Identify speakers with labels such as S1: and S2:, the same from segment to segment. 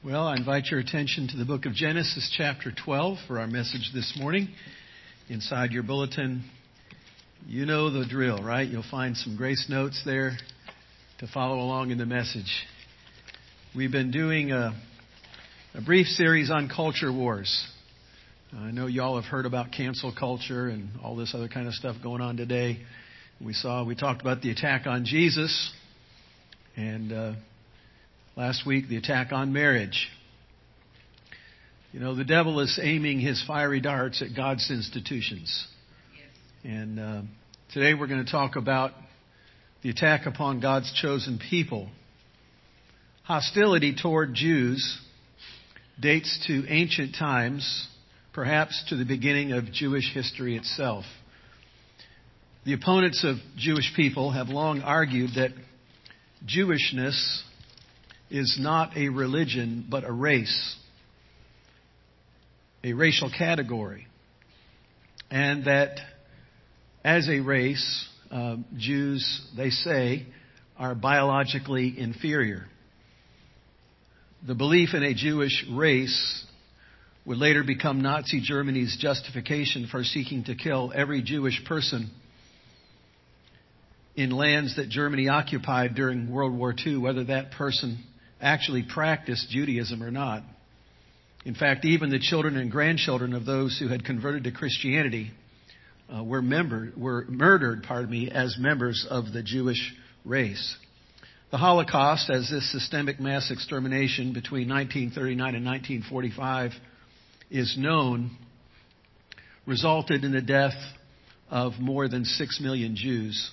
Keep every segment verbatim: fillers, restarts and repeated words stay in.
S1: Well, I invite your attention to the book of Genesis, chapter twelve, for our message this morning. Inside your bulletin, you know the drill, right? You'll find some grace notes there to follow along in the message. We've been doing a, a brief series on culture wars. I know y'all have heard about cancel culture and all this other kind of stuff going on today. We saw, we talked about the attack on Jesus, and uh, last week the attack on marriage. You know, the devil is aiming his fiery darts at God's institutions. And uh, today we're going to talk about the attack upon God's chosen people. Hostility toward Jews dates to ancient times, perhaps to the beginning of Jewish history itself. The opponents of Jewish people have long argued that Jewishness is not a religion, but a race, a racial category. And that as a race, uh, Jews, they say, are biologically inferior. The belief in a Jewish race would later become Nazi Germany's justification for seeking to kill every Jewish person in lands that Germany occupied during World War Two, whether that person actually practiced Judaism or not. In fact, even the children and grandchildren of those who had converted to Christianity uh, were member, were murdered, pardon me, as members of the Jewish race. The Holocaust, as this systemic mass extermination between nineteen thirty-nine and nineteen forty-five is known, resulted in the death of more than six million Jews,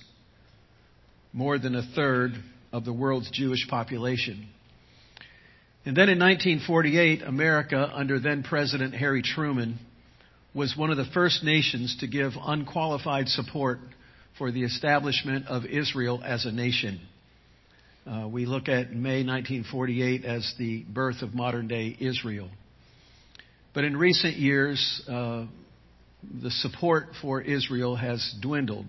S1: more than a third of the world's Jewish population. And then in nineteen forty-eight, America, under then President Harry Truman, was one of the first nations to give unqualified support for the establishment of Israel as a nation. Uh, we look at May nineteen forty-eight as the birth of modern-day Israel. But in recent years, uh, the support for Israel has dwindled.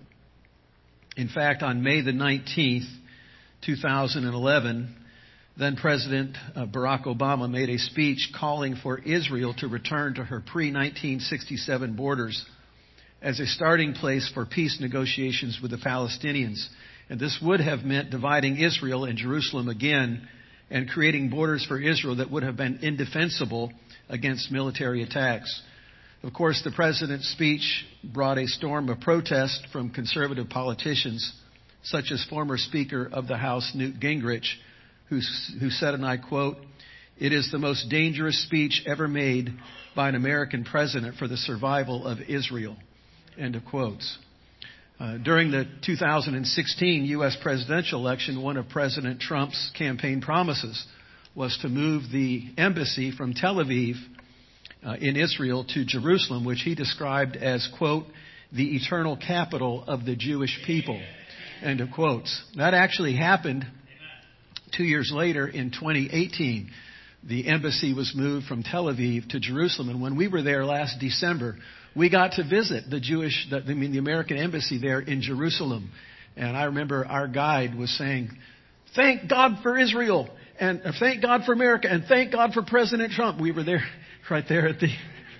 S1: In fact, on May the nineteenth, two thousand eleven, then President Barack Obama made a speech calling for Israel to return to her pre-nineteen sixty-seven borders as a starting place for peace negotiations with the Palestinians. And this would have meant dividing Israel and Jerusalem again and creating borders for Israel that would have been indefensible against military attacks. Of course, the president's speech brought a storm of protest from conservative politicians, such as former Speaker of the House Newt Gingrich, who, who said, and I quote, "It is the most dangerous speech ever made by an American president for the survival of Israel." End of quotes. Uh, during the two thousand sixteen U S presidential election, one of President Trump's campaign promises was to move the embassy from Tel Aviv uh, in Israel to Jerusalem, which he described as, quote, "the eternal capital of the Jewish people." End of quotes. That actually happened two years later in twenty eighteen. The embassy was moved from Tel Aviv to Jerusalem. And when we were there last December, we got to visit the Jewish, I mean, the American embassy there in Jerusalem. And I remember our guide was saying, "Thank God for Israel, and thank God for America, and thank God for President Trump." We were there, right there at the...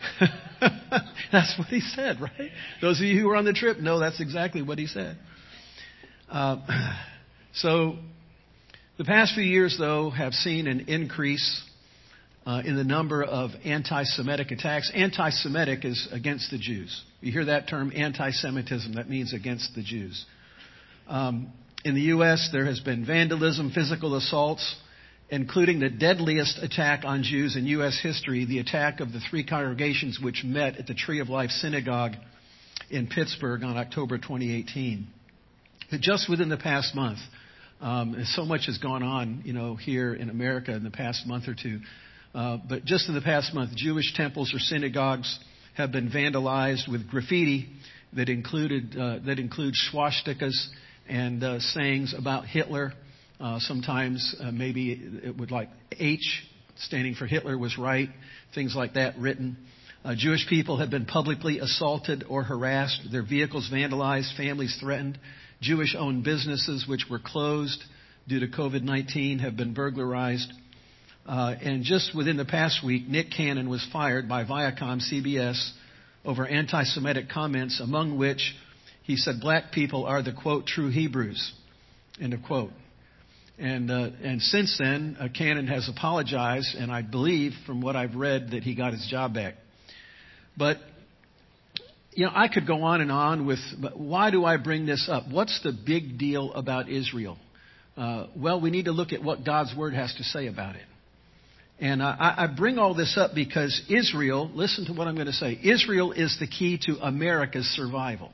S1: That's what he said, right? Those of you who were on the trip know that's exactly what he said. Uh, so the past few years, though, have seen an increase uh, in the number of anti-Semitic attacks. Anti-Semitic is against the Jews. You hear that term, anti-Semitism, that means against the Jews. Um, in the U S, there has been vandalism, physical assaults, including the deadliest attack on Jews in U S history, the attack of the three congregations which met at the Tree of Life Synagogue in Pittsburgh on October twenty eighteen. But just within the past month, um, so much has gone on, you know, here in America in the past month or two. Uh, but just in the past month, Jewish temples or synagogues have been vandalized with graffiti that included uh, that includes swastikas and uh, sayings about Hitler. Uh, sometimes uh, maybe it would like H standing for Hitler was right, things like that written. Uh, Jewish people have been publicly assaulted or harassed, their vehicles vandalized, families threatened. Jewish-owned businesses which were closed due to covid nineteen have been burglarized. Uh, and just within the past week, Nick Cannon was fired by Viacom C B S over anti-Semitic comments, among which he said black people are the, quote, true Hebrews, end of quote. And uh, and since then, uh, Cannon has apologized, and I believe, from what I've read, that he got his job back. But, you know, I could go on and on with, but why do I bring this up? What's the big deal about Israel? Uh, well, we need to look at what God's Word has to say about it. And I, I bring all this up because Israel, listen to what I'm going to say, Israel is the key to America's survival.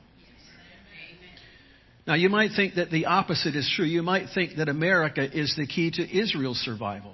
S1: Now, you might think that the opposite is true. You might think that America is the key to Israel's survival.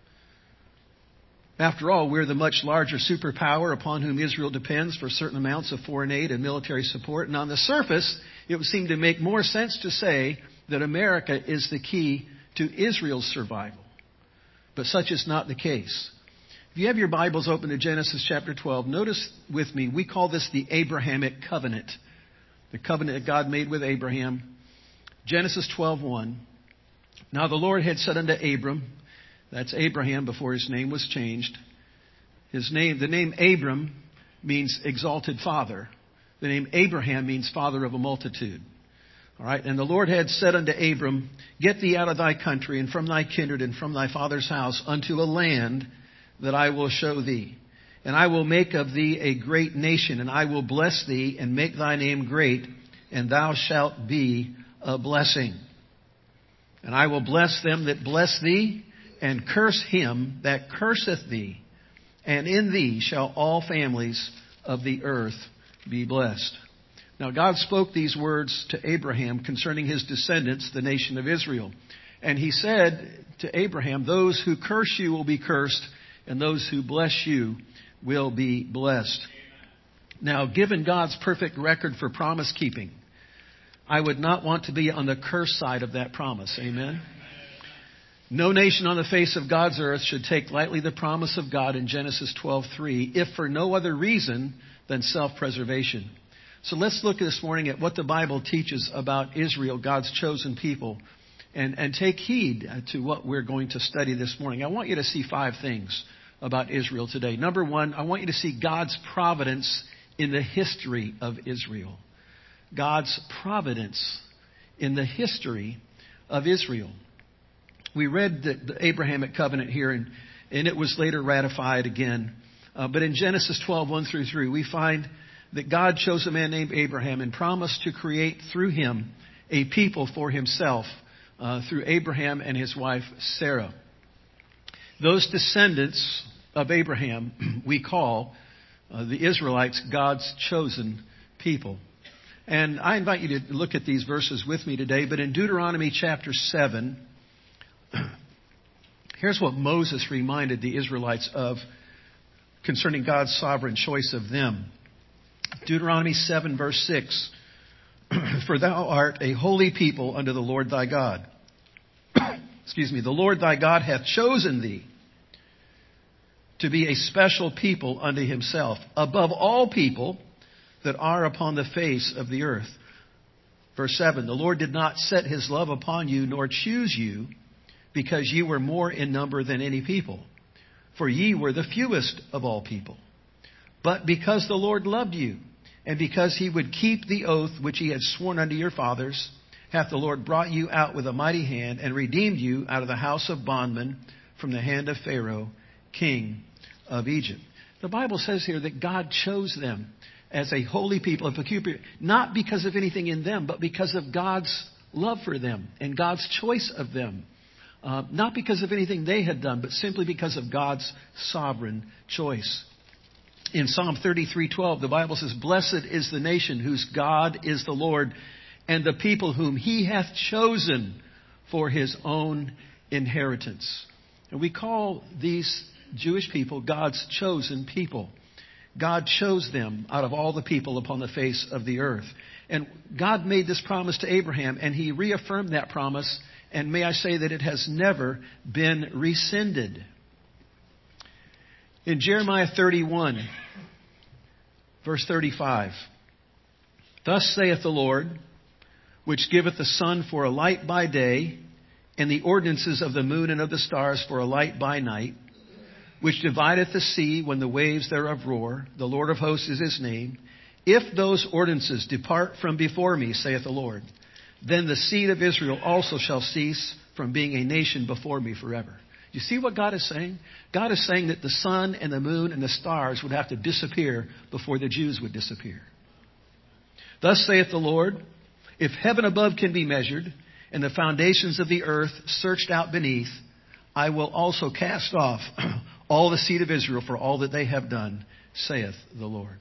S1: After all, we're the much larger superpower upon whom Israel depends for certain amounts of foreign aid and military support. And on the surface, it would seem to make more sense to say that America is the key to Israel's survival. But such is not the case. If you have your Bibles open to Genesis chapter twelve, notice with me, we call this the Abrahamic covenant. The covenant that God made with Abraham. Genesis twelve one. Now the Lord had said unto Abram, that's Abraham before his name was changed. His name, the name Abram means exalted father. The name Abraham means father of a multitude. All right. And the Lord had said unto Abram, get thee out of thy country and from thy kindred and from thy father's house unto a land that I will show thee. And I will make of thee a great nation, and I will bless thee and make thy name great, and thou shalt be a blessing. And I will bless them that bless thee, and curse him that curseth thee. And in thee shall all families of the earth be blessed. Now God spoke these words to Abraham concerning his descendants, the nation of Israel. And he said to Abraham, those who curse you will be cursed, and those who bless you will be blessed. Now, given God's perfect record for promise keeping, I would not want to be on the curse side of that promise. Amen. No nation on the face of God's earth should take lightly the promise of God in Genesis twelve three, if for no other reason than self-preservation. So let's look this morning at what the Bible teaches about Israel, God's chosen people, and, and take heed to what we're going to study this morning. I want you to see five things about Israel today. Number one, I want you to see God's providence in the history of Israel. God's providence in the history of Israel. We read the, the Abrahamic covenant here, and, and it was later ratified again. Uh, but in Genesis twelve one through three, we find that God chose a man named Abraham and promised to create through him a people for himself uh, through Abraham and his wife Sarah. Those descendants of Abraham we call uh, the Israelites God's chosen people. And I invite you to look at these verses with me today. But in Deuteronomy chapter seven, here's what Moses reminded the Israelites of concerning God's sovereign choice of them. Deuteronomy seven verse six. For thou art a holy people unto the Lord thy God. Excuse me. The Lord thy God hath chosen thee to be a special people unto himself, above all people that are upon the face of the earth. Verse seven. The Lord did not set his love upon you, nor choose you, because ye were more in number than any people. For ye were the fewest of all people. But because the Lord loved you, and because he would keep the oath which he had sworn unto your fathers, hath the Lord brought you out with a mighty hand, and redeemed you out of the house of bondmen from the hand of Pharaoh, king of Egypt. The Bible says here that God chose them as a holy people, a peculiar, not because of anything in them, but because of God's love for them and God's choice of them. Uh, not because of anything they had done, but simply because of God's sovereign choice. In Psalm thirty-three twelve, the Bible says, blessed is the nation whose God is the Lord, and the people whom he hath chosen for his own inheritance. And we call these Jewish people God's chosen people. God chose them out of all the people upon the face of the earth. And God made this promise to Abraham, and he reaffirmed that promise. And may I say that it has never been rescinded. In Jeremiah thirty-one, verse thirty-five, thus saith the Lord, which giveth the sun for a light by day, and the ordinances of the moon and of the stars for a light by night, which divideth the sea when the waves thereof roar. The Lord of hosts is his name. If those ordinances depart from before me, saith the Lord, then the seed of Israel also shall cease from being a nation before me forever. You see what God is saying? God is saying that the sun and the moon and the stars would have to disappear before the Jews would disappear. Thus saith the Lord, if heaven above can be measured, and the foundations of the earth searched out beneath, I will also cast off all the seed of Israel for all that they have done, saith the Lord.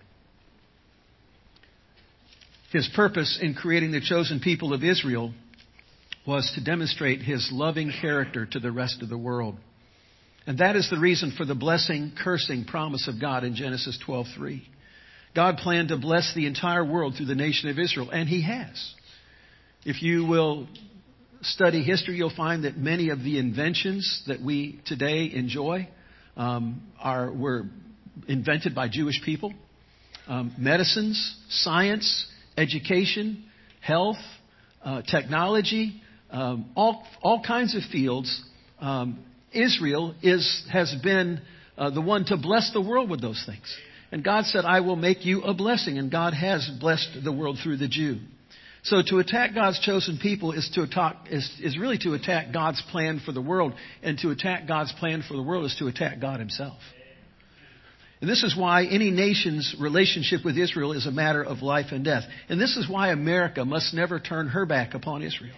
S1: His purpose in creating the chosen people of Israel was to demonstrate his loving character to the rest of the world. And that is the reason for the blessing, cursing promise of God in Genesis twelve three. God planned to bless the entire world through the nation of Israel, and he has. If you will study history, you'll find that many of the inventions that we today enjoy um, are were invented by Jewish people. Um, medicines, science, education, health, uh, technology, um, all all kinds of fields. Um, Israel is has been uh, the one to bless the world with those things. And God said, I will make you a blessing. And God has blessed the world through the Jew. So to attack God's chosen people is to attack, is, is really to attack God's plan for the world. And to attack God's plan for the world is to attack God himself. And this is why any nation's relationship with Israel is a matter of life and death. And this is why America must never turn her back upon Israel.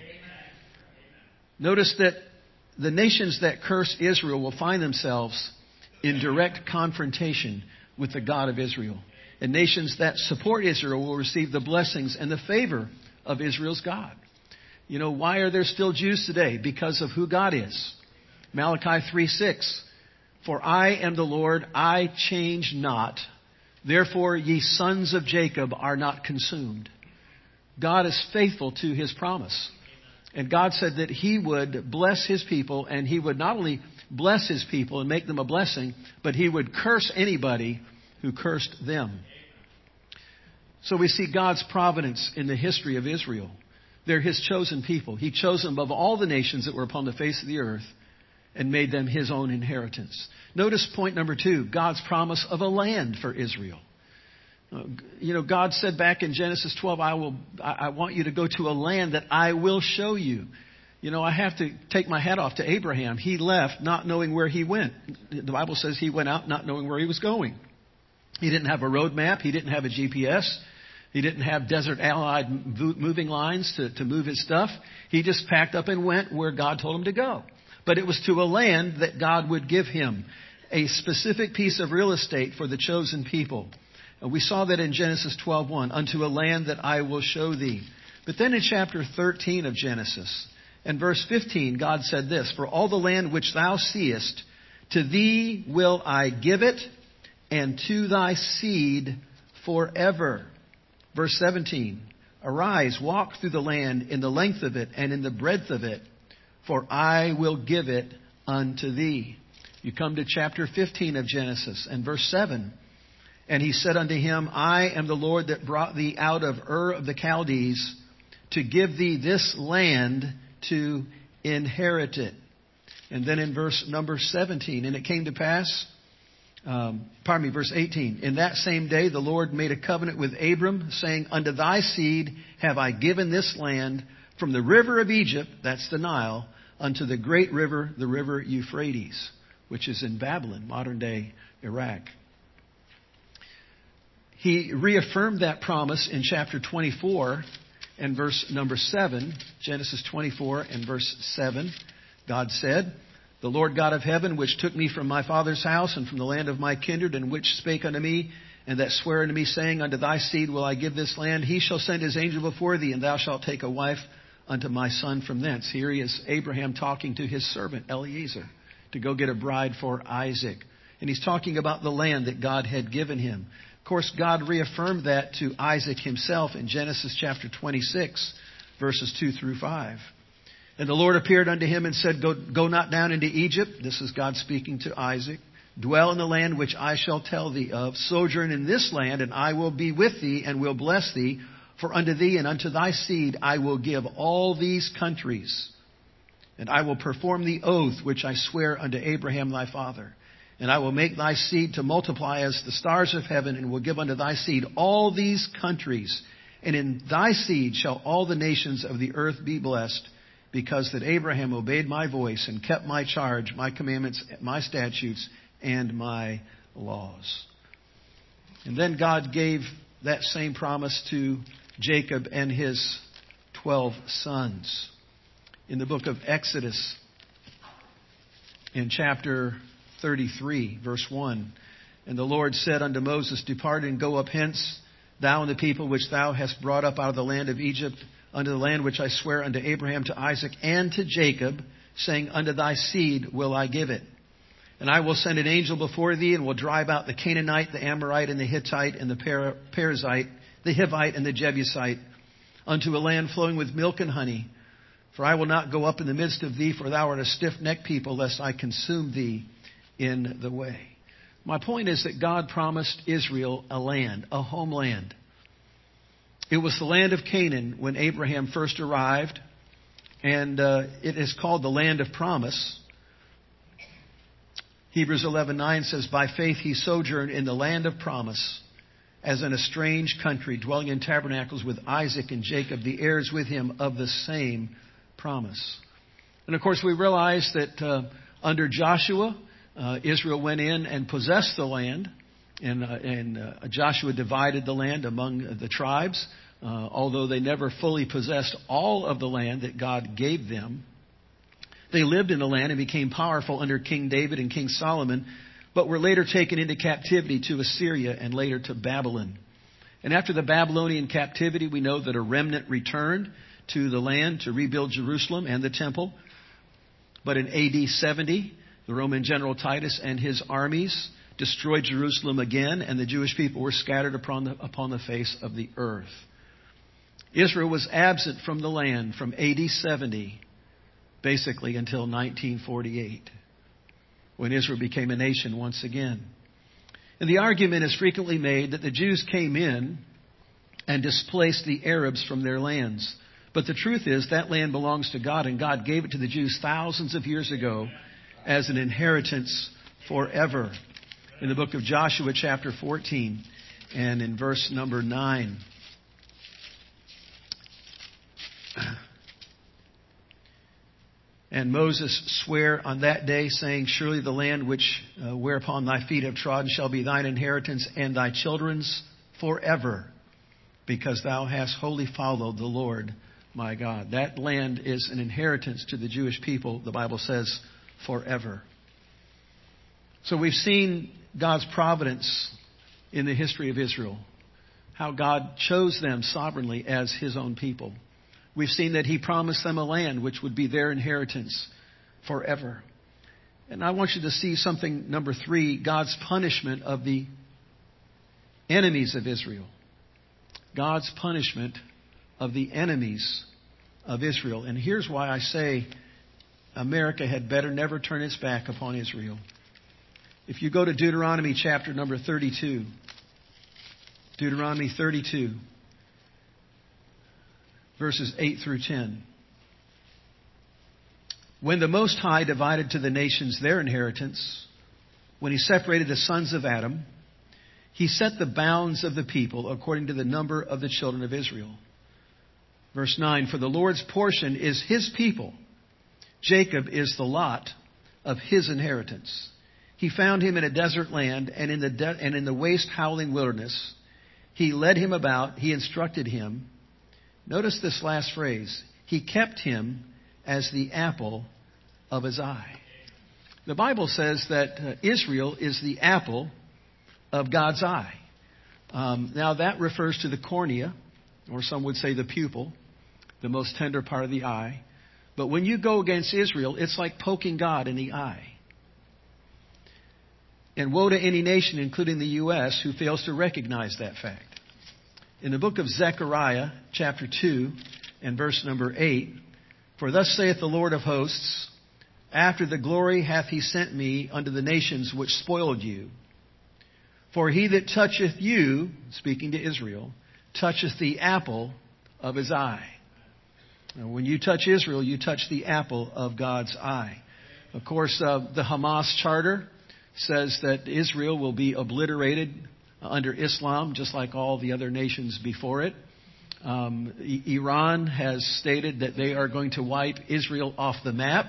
S1: Notice that the nations that curse Israel will find themselves in direct confrontation with the God of Israel. And nations that support Israel will receive the blessings and the favor of Israel's God. You know, why are there still Jews today? Because of who God is. Malachi three six. For I am the Lord, I change not. Therefore ye sons of Jacob are not consumed. God is faithful to his promise. And God said that he would bless his people, and he would not only bless his people and make them a blessing, but he would curse anybody who cursed them. So we see God's providence in the history of Israel. They're his chosen people. He chose them above all the nations that were upon the face of the earth and made them his own inheritance. Notice point number two, God's promise of a land for Israel. You know, God said back in Genesis twelve, I will, I want you to go to a land that I will show you. You know, I have to take my hat off to Abraham. He left not knowing where he went. The Bible says he went out not knowing where he was going. He didn't have a road map. He didn't have a G P S. He didn't have desert allied moving lines to, to move his stuff. He just packed up and went where God told him to go. But it was to a land that God would give him, a specific piece of real estate for the chosen people. And we saw that in Genesis twelve one, unto a land that I will show thee. But then in chapter thirteen of Genesis, and verse fifteen, God said this, for all the land which thou seest, to thee will I give it, and to thy seed forever. Verse seventeen, arise, walk through the land in the length of it and in the breadth of it, for I will give it unto thee. You come to chapter fifteen of Genesis and verse seven. And he said unto him, I am the Lord that brought thee out of Ur of the Chaldees to give thee this land to inherit it. And then in verse number seventeen, and it came to pass, um, pardon me, verse eighteen. In that same day the Lord made a covenant with Abram, saying, unto thy seed have I given this land from the river of Egypt, that's the Nile, unto the great river, the river Euphrates, which is in Babylon, modern day Iraq. He reaffirmed that promise in chapter twenty-four and verse number seven. Genesis twenty-four and verse seven. God said, the Lord God of heaven, which took me from my father's house and from the land of my kindred, and which spake unto me, and that sware unto me, saying, unto thy seed will I give this land. He shall send his angel before thee, and thou shalt take a wife unto my son from thence. Here he is, Abraham, talking to his servant Eliezer to go get a bride for Isaac. And he's talking about the land that God had given him. Of course, God reaffirmed that to Isaac himself in Genesis chapter twenty-six, verses two through five. And the Lord appeared unto him and said, Go, go not down into Egypt. This is God speaking to Isaac. Dwell in the land which I shall tell thee of. Sojourn in this land, and I will be with thee and will bless thee. For unto thee and unto thy seed I will give all these countries. And I will perform the oath which I swear unto Abraham thy father. And I will make thy seed to multiply as the stars of heaven, and will give unto thy seed all these countries. And in thy seed shall all the nations of the earth be blessed, because that Abraham obeyed my voice and kept my charge, my commandments, my statutes, and my laws. And then God gave that same promise to Jacob and his twelve sons. In the book of Exodus, in chapter thirty-three, verse one, and the Lord said unto Moses, Depart and go up hence, thou and the people which thou hast brought up out of the land of Egypt, unto the land which I swear unto Abraham, to Isaac, and to Jacob, saying, Unto thy seed will I give it. And I will send an angel before thee, and will drive out the Canaanite, the Amorite, and the Hittite, and the Per- Perizzite, the Hivite, and the Jebusite, unto a land flowing with milk and honey. For I will not go up in the midst of thee, for thou art a stiff-necked people, lest I consume thee in the way. My point is that God promised Israel a land, a homeland. It was the land of Canaan when Abraham first arrived, and uh, it is called the land of promise. Hebrews eleven nine says, By faith he sojourned in the land of promise, as in a strange country, dwelling in tabernacles with Isaac and Jacob, the heirs with him of the same promise. And of course we realize that uh, under Joshua, uh, Israel went in and possessed the land, and, uh, and uh, Joshua divided the land among the tribes, uh, although they never fully possessed all of the land that God gave them. They lived in the land and became powerful under King David and King Solomon, but were later taken into captivity to Assyria and later to Babylon. And after the Babylonian captivity, we know that a remnant returned to the land to rebuild Jerusalem and the temple. But in A D seventy, the Roman general Titus and his armies destroyed Jerusalem again, and the Jewish people were scattered upon the, upon the face of the earth. Israel was absent from the land from A D seventy, basically until nineteen forty-eight, when Israel became a nation once again. And the argument is frequently made that the Jews came in and displaced the Arabs from their lands. But the truth is that land belongs to God, and God gave it to the Jews thousands of years ago as an inheritance forever. In the book of Joshua chapter fourteen and in verse number nine. And Moses sware on that day, saying, Surely the land which uh, whereupon thy feet have trodden shall be thine inheritance and thy children's forever, because thou hast wholly followed the Lord my God. That land is an inheritance to the Jewish people, the Bible says, forever. So we've seen God's providence in the history of Israel, how God chose them sovereignly as His own people. We've seen that He promised them a land which would be their inheritance forever. And I want you to see something, number three, God's punishment of the enemies of Israel. God's punishment of the enemies of Israel. And here's why I say America had better never turn its back upon Israel. If you go to Deuteronomy chapter number thirty-two, Deuteronomy thirty-two, verses eight through ten. When the Most High divided to the nations their inheritance, when He separated the sons of Adam, He set the bounds of the people according to the number of the children of Israel. Verse nine, For the Lord's portion is His people. Jacob is the lot of His inheritance. He found him in a desert land and in the de- and in the waste howling wilderness. He led him about. He instructed him. Notice this last phrase. He kept him as the apple of His eye. The Bible says that uh, Israel is the apple of God's eye. Um, now that refers to the cornea, or some would say the pupil, the most tender part of the eye. But when you go against Israel, it's like poking God in the eye. And woe to any nation, including the U S, who fails to recognize that fact. In the book of Zechariah, chapter two, and verse number eight, For thus saith the Lord of hosts, After the glory hath He sent me unto the nations which spoiled you. For he that toucheth you, speaking to Israel, toucheth the apple of His eye. Now, when you touch Israel, you touch the apple of God's eye. Of course, uh, the Hamas charter says that Israel will be obliterated under Islam, just like all the other nations before it. Um, Iran has stated that they are going to wipe Israel off the map.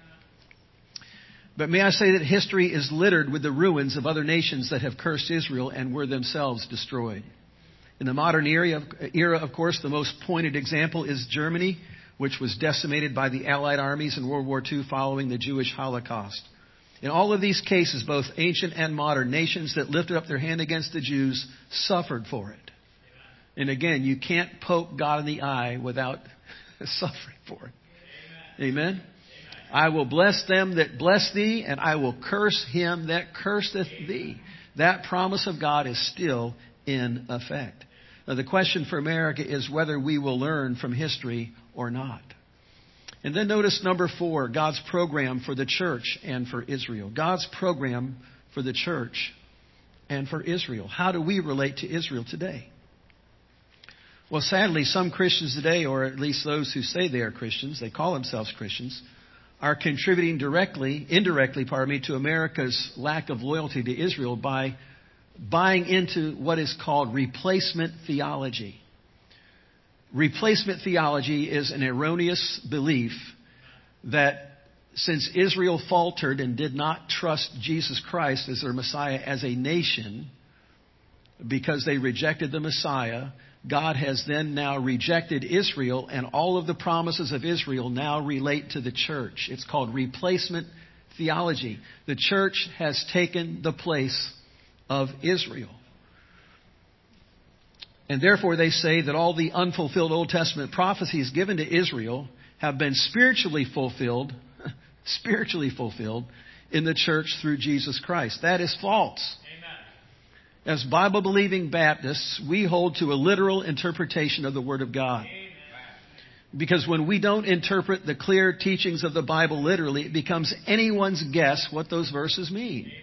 S1: But may I say that history is littered with the ruins of other nations that have cursed Israel and were themselves destroyed. In the modern era, era, of course, the most pointed example is Germany, which was decimated by the Allied armies in World War Two following the Jewish Holocaust. In all of these cases, both ancient and modern nations that lifted up their hand against the Jews suffered for it. And again, you can't poke God in the eye without suffering for it. Amen? Amen? I will bless them that bless thee, and I will curse him that curseth thee. That promise of God is still in effect. Now, the question for America is whether we will learn from history or not. And then notice number four, God's program for the church and for Israel. God's program for the church and for Israel. How do we relate to Israel today? Well, sadly, some Christians today, or at least those who say they are Christians, they call themselves Christians, are contributing directly, indirectly, pardon me, to America's lack of loyalty to Israel by buying into what is called replacement theology. Replacement theology is an erroneous belief that since Israel faltered and did not trust Jesus Christ as their Messiah as a nation, because they rejected the Messiah, God has then now rejected Israel, and all of the promises of Israel now relate to the church. It's called replacement theology. The church has taken the place of Israel. And therefore they say that all the unfulfilled Old Testament prophecies given to Israel have been spiritually fulfilled, spiritually fulfilled in the church through Jesus Christ. That is false. Amen. As Bible-believing Baptists, we hold to a literal interpretation of the Word of God. Amen. Because when we don't interpret the clear teachings of the Bible literally, it becomes anyone's guess what those verses mean. Amen.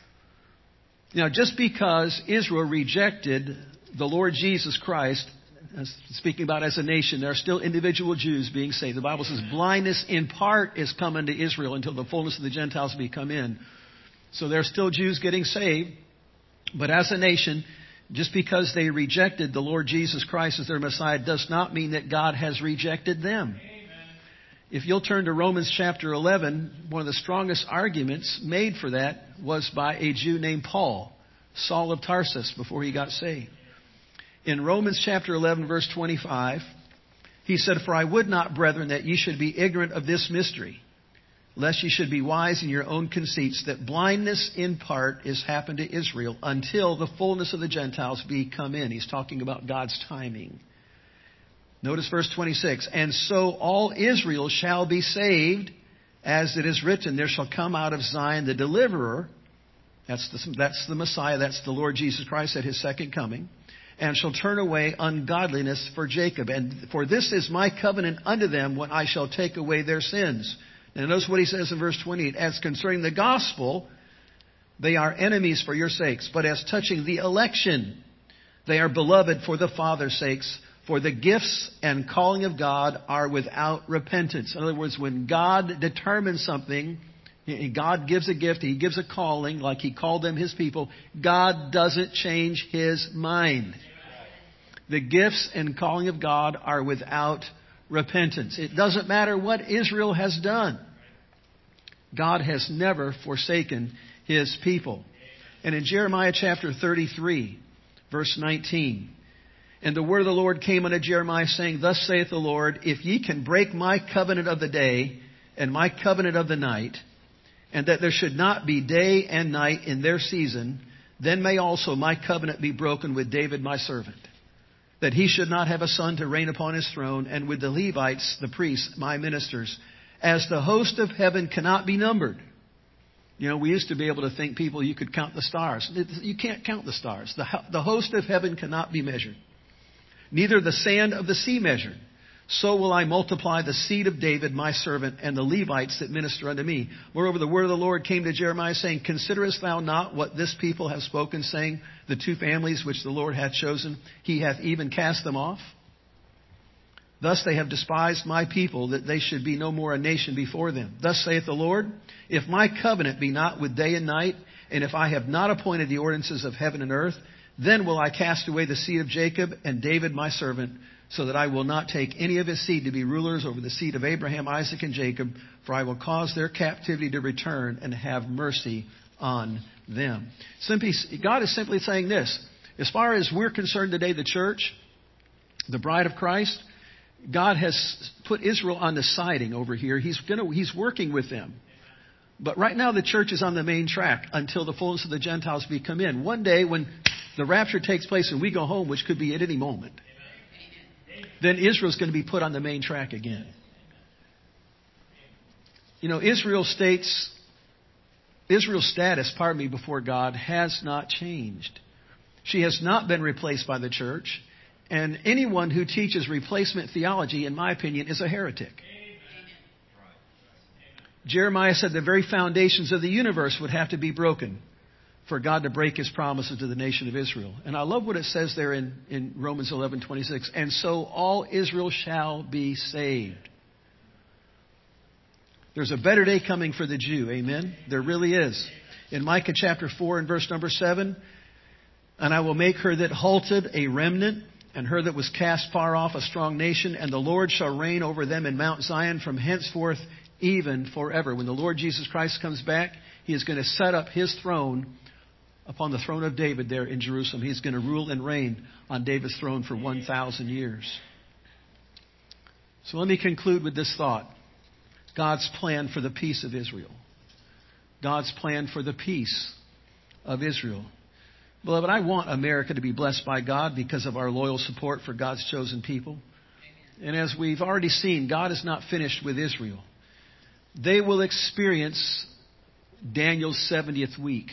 S1: Now, just because Israel rejected the Lord Jesus Christ, speaking about as a nation, there are still individual Jews being saved. The Bible says blindness in part is coming to Israel until the fullness of the Gentiles be come in. So there are still Jews getting saved. But as a nation, just because they rejected the Lord Jesus Christ as their Messiah does not mean that God has rejected them. Amen. If you'll turn to Romans chapter eleven, one of the strongest arguments made for that was by a Jew named Paul, Saul of Tarsus, before he got saved. In Romans chapter eleven, verse twenty-five, he said, "For I would not, brethren, that ye should be ignorant of this mystery, lest ye should be wise in your own conceits, that blindness in part is happened to Israel until the fullness of the Gentiles be come in." He's talking about God's timing. Notice verse twenty-six. "And so all Israel shall be saved, as it is written, there shall come out of Zion the deliverer." That's the, that's the Messiah. That's the Lord Jesus Christ at his second coming. "And shall turn away ungodliness for Jacob. And for this is my covenant unto them when I shall take away their sins." And notice what he says in verse twenty-eight. "As concerning the gospel, they are enemies for your sakes. But as touching the election, they are beloved for the Father's sakes. For the gifts and calling of God are without repentance." In other words, when God determines something, God gives a gift, He gives a calling, like He called them His people, God doesn't change His mind. The gifts and calling of God are without repentance. It doesn't matter what Israel has done. God has never forsaken His people. And in Jeremiah chapter thirty-three, verse nineteen, "And the word of the Lord came unto Jeremiah, saying, Thus saith the Lord, if ye can break my covenant of the day and my covenant of the night, and that there should not be day and night in their season, then may also my covenant be broken with David my servant, that he should not have a son to reign upon his throne, and with the Levites, the priests, my ministers, as the host of heaven cannot be numbered." You know, we used to be able to think people, you could count the stars. You can't count the stars. The, the host of heaven cannot be measured. "Neither the sand of the sea measured. So will I multiply the seed of David, my servant, and the Levites that minister unto me. Moreover, the word of the Lord came to Jeremiah, saying, Considerest thou not what this people have spoken, saying, The two families which the Lord hath chosen, He hath even cast them off? Thus they have despised my people, that they should be no more a nation before them. Thus saith the Lord, If my covenant be not with day and night, And if I have not appointed the ordinances of heaven and earth, then will I cast away the seed of Jacob and David my servant, so that I will not take any of his seed to be rulers over the seed of Abraham, Isaac, and Jacob, for I will cause their captivity to return and have mercy on them. Simply, God is simply saying this. As far as we're concerned today, the church, the bride of Christ, God has put Israel on the siding over here. He's gonna, He's working with them. But right now the church is on the main track until the fullness of the Gentiles be come in. One day when the rapture takes place and we go home, which could be at any moment, then Israel's going to be put on the main track again. You know, Israel states, Israel's status, pardon me, before God has not changed. She has not been replaced by the church. And anyone who teaches replacement theology, in my opinion, is a heretic. Jeremiah said the very foundations of the universe would have to be broken for God to break His promises to the nation of Israel. And I love what it says there in, in Romans eleven twenty-six. And so all Israel shall be saved. There's a better day coming for the Jew. Amen? There really is. In Micah chapter four and verse number seven, and I will make her that halted a remnant, and her that was cast far off a strong nation, and the Lord shall reign over them in Mount Zion from henceforth even forever. When the Lord Jesus Christ comes back, He is going to set up His throne upon the throne of David there in Jerusalem. He's going to rule and reign on David's throne for one thousand years. So let me conclude with this thought. God's plan for the peace of Israel. God's plan for the peace of Israel. Beloved, I want America to be blessed by God because of our loyal support for God's chosen people. And as we've already seen, God is not finished with Israel. They will experience Daniel's seventieth week.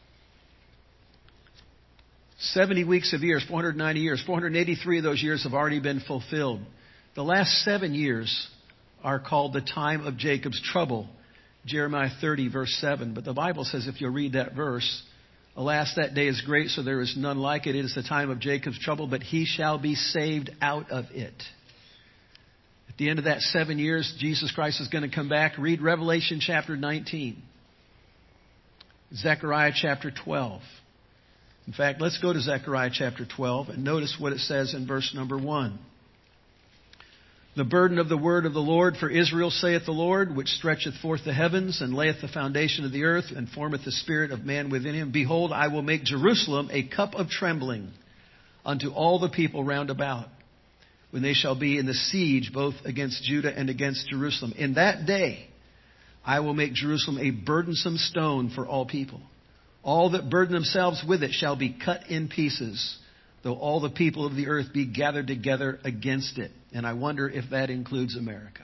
S1: seventy weeks of years, four hundred ninety years. four hundred eighty-three of those years have already been fulfilled. The last seven years are called the time of Jacob's trouble. Jeremiah thirty, verse seven. But the Bible says, if you'll read that verse, alas, that day is great, so there is none like it. It is the time of Jacob's trouble, but he shall be saved out of it. At the end of that seven years, Jesus Christ is going to come back. Read Revelation chapter nineteen. Zechariah chapter twelve. In fact, let's go to Zechariah chapter twelve and notice what it says in verse number one. The burden of the word of the Lord for Israel, saith the Lord, which stretcheth forth the heavens, and layeth the foundation of the earth, and formeth the spirit of man within him. Behold, I will make Jerusalem a cup of trembling unto all the people round about, when they shall be in the siege both against Judah and against Jerusalem. In that day I will make Jerusalem a burdensome stone for all people. All that burden themselves with it shall be cut in pieces, though all the people of the earth be gathered together against it. And I wonder if that includes America.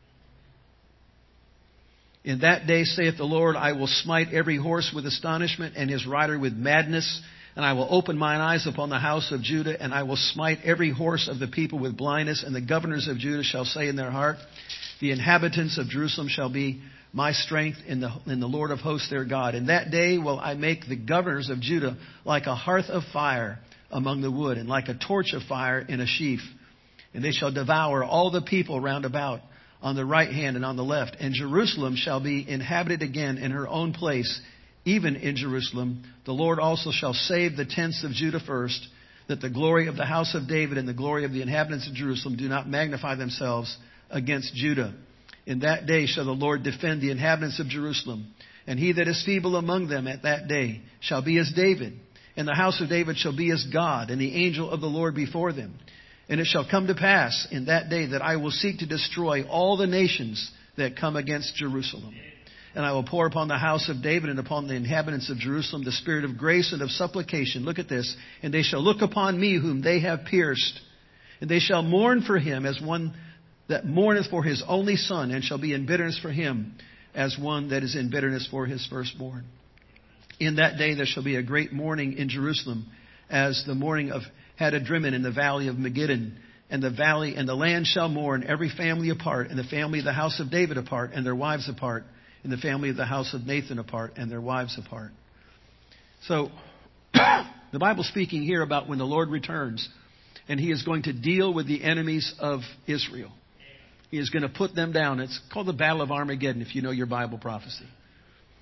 S1: In that day, saith the Lord, I will smite every horse with astonishment, and his rider with madness. And I will open mine eyes upon the house of Judah, and I will smite every horse of the people with blindness. And the governors of Judah shall say in their heart, the inhabitants of Jerusalem shall be my strength in the, in the Lord of hosts their God. In that day will I make the governors of Judah like a hearth of fire among the wood, and like a torch of fire in a sheaf. And they shall devour all the people round about on the right hand and on the left. And Jerusalem shall be inhabited again in her own place, even in Jerusalem. The Lord also shall save the tents of Judah first, that the glory of the house of David and the glory of the inhabitants of Jerusalem do not magnify themselves against Judah. In that day shall the Lord defend the inhabitants of Jerusalem. And he that is feeble among them at that day shall be as David. And the house of David shall be as God, and the angel of the Lord before them. And it shall come to pass in that day that I will seek to destroy all the nations that come against Jerusalem. And I will pour upon the house of David and upon the inhabitants of Jerusalem the spirit of grace and of supplication. Look at this. And they shall look upon me whom they have pierced. And they shall mourn for him as one that mourneth for his only son, and shall be in bitterness for him as one that is in bitterness for his firstborn. In that day there shall be a great mourning in Jerusalem, as the mourning of Hadadrimmon in the valley of Megiddon. And the valley and the land shall mourn, every family apart, and the family of the house of David apart, and their wives apart, and the family of the house of Nathan apart, and their wives apart. So, the Bible's speaking here about when the Lord returns, and He is going to deal with the enemies of Israel. He is going to put them down. It's called the Battle of Armageddon, if you know your Bible prophecy.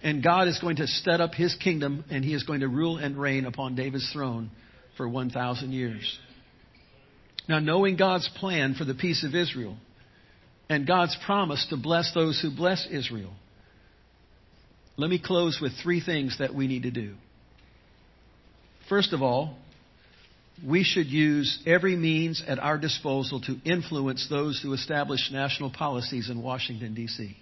S1: And God is going to set up His kingdom, and He is going to rule and reign upon David's throne for one thousand years. Now, knowing God's plan for the peace of Israel and God's promise to bless those who bless Israel, let me close with three things that we need to do. First of all, we should use every means at our disposal to influence those who establish national policies in Washington, D C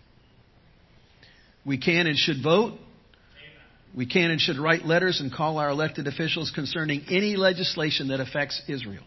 S1: We can and should vote. We can and should write letters and call our elected officials concerning any legislation that affects Israel.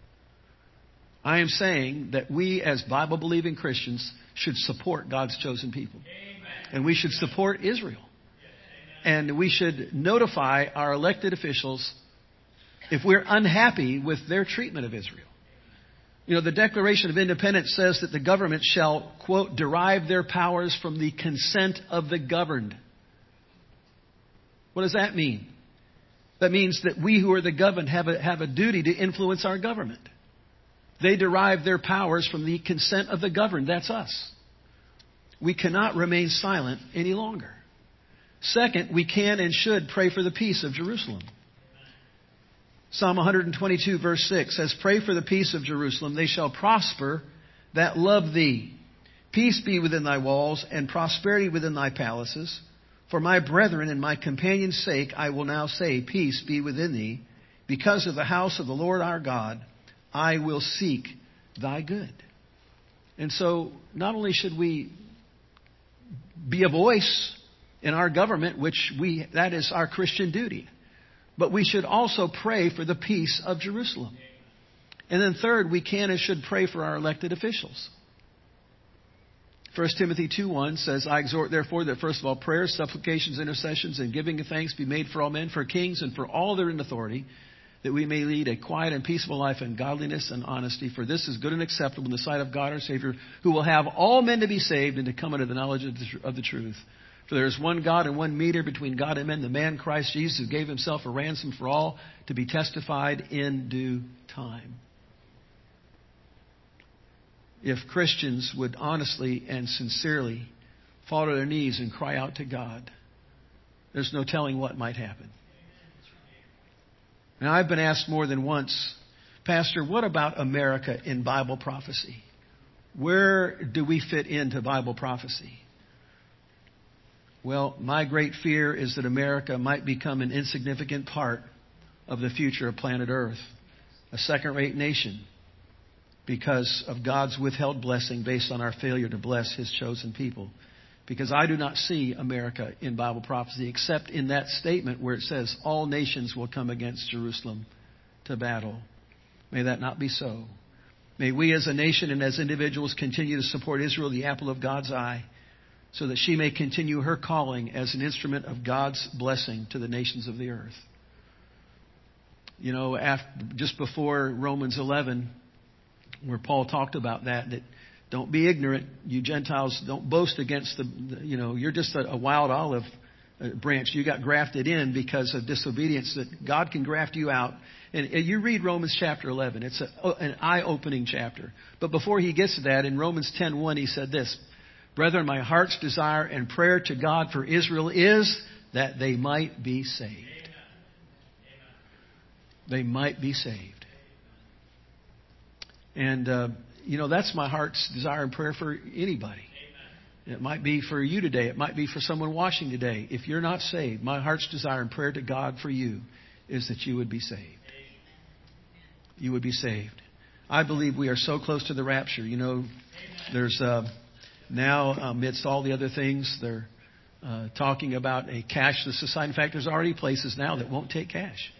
S1: I am saying that we as Bible-believing Christians should support God's chosen people. And we should support Israel. And we should notify our elected officials if we're unhappy with their treatment of Israel. You know, the Declaration of Independence says that the government shall, quote, derive their powers from the consent of the governed. What does that mean? That means that we who are the governed have a, have a duty to influence our government. They derive their powers from the consent of the governed. That's us. We cannot remain silent any longer. Second, we can and should pray for the peace of Jerusalem. Psalm one twenty-two verse six says, pray for the peace of Jerusalem. They shall prosper that love thee. Peace be within thy walls and prosperity within thy palaces. For my brethren and my companions' sake, I will now say, peace be within thee. Because of the house of the Lord our God, I will seek thy good. And so not only should we be a voice in our government, which we, that is our Christian duty, but we should also pray for the peace of Jerusalem. And then third, we can and should pray for our elected officials. First Timothy two one says, I exhort therefore that first of all prayers, supplications, intercessions, and giving of thanks be made for all men, for kings, and for all that are in authority, that we may lead a quiet and peaceable life in godliness and honesty. For this is good and acceptable in the sight of God our Savior, who will have all men to be saved and to come unto the knowledge of the, of the truth. For there is one God and one mediator between God and men, the man Christ Jesus, who gave himself a ransom for all, to be testified in due time. If Christians would honestly and sincerely fall to their knees and cry out to God, there's no telling what might happen. Now, I've been asked more than once, Pastor, what about America in Bible prophecy? Where do we fit into Bible prophecy? Well, my great fear is that America might become an insignificant part of the future of planet Earth, a second-rate nation, because of God's withheld blessing based on our failure to bless His chosen people. Because I do not see America in Bible prophecy except in that statement where it says, all nations will come against Jerusalem to battle. May that not be so. May we as a nation and as individuals continue to support Israel, the apple of God's eye, so that she may continue her calling as an instrument of God's blessing to the nations of the earth. You know, after, just before Romans eleven, where Paul talked about that, that don't be ignorant, you Gentiles, don't boast against the, the you know, you're just a, a wild olive branch. You got grafted in because of disobedience, that God can graft you out. And, and you read Romans chapter eleven. It's a, an eye-opening chapter. But before he gets to that, in Romans ten one, he said this, brethren, my heart's desire and prayer to God for Israel is that they might be saved. Amen. They might be saved. And, uh, you know, that's my heart's desire and prayer for anybody. Amen. It might be for you today. It might be for someone watching today. If you're not saved, my heart's desire and prayer to God for you is that you would be saved. You would be saved. I believe we are so close to the rapture. You know, there's uh, now, amidst all the other things, they're uh, talking about a cashless society. In fact, there's already places now that won't take cash.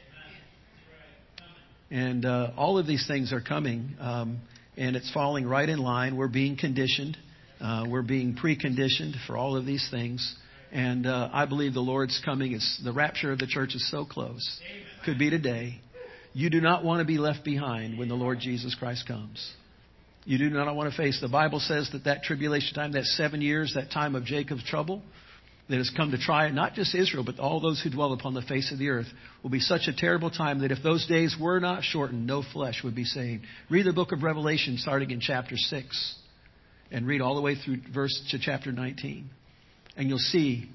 S1: And uh, all of these things are coming, um, and it's falling right in line. We're being conditioned. Uh, we're being preconditioned for all of these things. And uh, I believe the Lord's coming. It's, the rapture of the church is so close. Could be today. You do not want to be left behind when the Lord Jesus Christ comes. You do not want to face. The Bible says that that tribulation time, that seven years, that time of Jacob's trouble, that has come to try not just Israel, but all those who dwell upon the face of the earth, will be such a terrible time that if those days were not shortened, no flesh would be saved. Read the book of Revelation starting in chapter six and read all the way through verse to chapter nineteen. And you'll see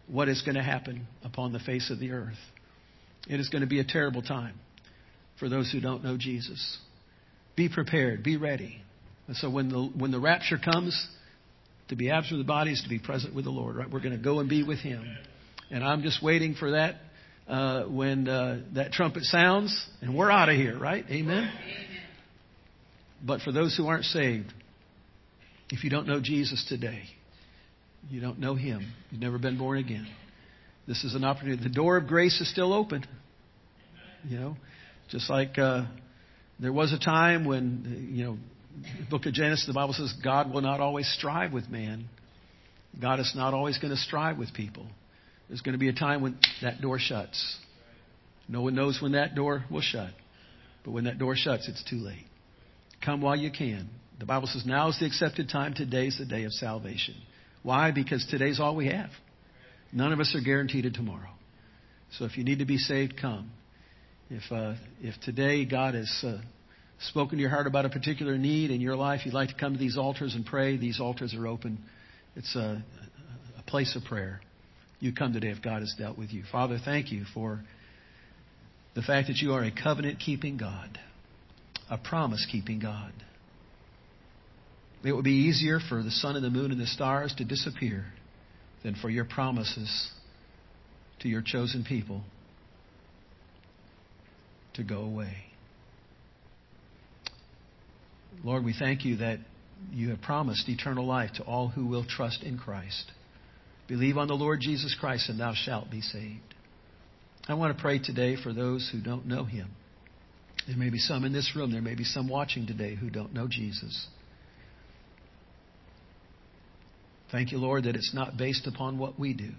S1: what is going to happen upon the face of the earth. It is going to be a terrible time for those who don't know Jesus. Be prepared. Be ready. And so when the when the rapture comes, to be absent with the body is to be present with the Lord. Right? We're going to go and be with Him. And I'm just waiting for that uh, when uh, that trumpet sounds and we're out of here. Right? Amen? Amen. But for those who aren't saved, if you don't know Jesus today, you don't know Him, you've never been born again, this is an opportunity. The door of grace is still open. You know, just like uh, there was a time when, you know, the book of Genesis, the Bible says God will not always strive with man. God is not always going to strive with people. There's going to be a time when that door shuts. No one knows when that door will shut. But when that door shuts, it's too late. Come while you can. The Bible says now is the accepted time. Today is the day of salvation. Why? Because today's all we have. None of us are guaranteed a tomorrow. So if you need to be saved, come. If uh, if today God has uh, spoken to your heart about a particular need in your life, you'd like to come to these altars and pray, these altars are open. It's a, a place of prayer. You come today if God has dealt with you. Father, thank you for the fact that you are a covenant-keeping God, a promise-keeping God. It would be easier for the sun and the moon and the stars to disappear than for your promises to your chosen people to go away. Lord, we thank you that you have promised eternal life to all who will trust in Christ. Believe on the Lord Jesus Christ and thou shalt be saved. I want to pray today for those who don't know Him. There may be some in this room. There may be some watching today who don't know Jesus. Thank you, Lord, that it's not based upon what we do.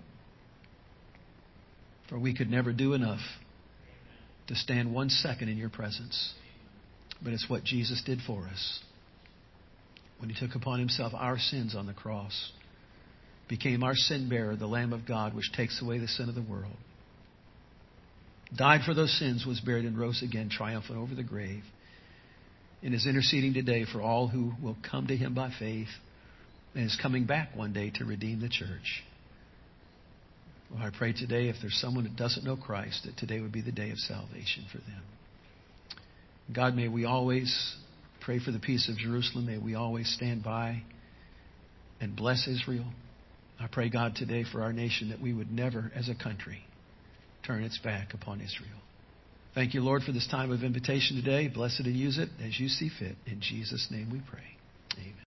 S1: For we could never do enough to stand one second in your presence. But it's what Jesus did for us. When He took upon Himself our sins on the cross, became our sin bearer, the Lamb of God, which takes away the sin of the world. Died for those sins, was buried, and rose again, triumphant over the grave. And is interceding today for all who will come to Him by faith, and is coming back one day to redeem the church. Well, I pray today, if there's someone that doesn't know Christ, that today would be the day of salvation for them. God, may we always pray for the peace of Jerusalem. May we always stand by and bless Israel. I pray, God, today for our nation that we would never, as a country, turn its back upon Israel. Thank you, Lord, for this time of invitation today. Bless it and use it as you see fit. In Jesus' name we pray. Amen.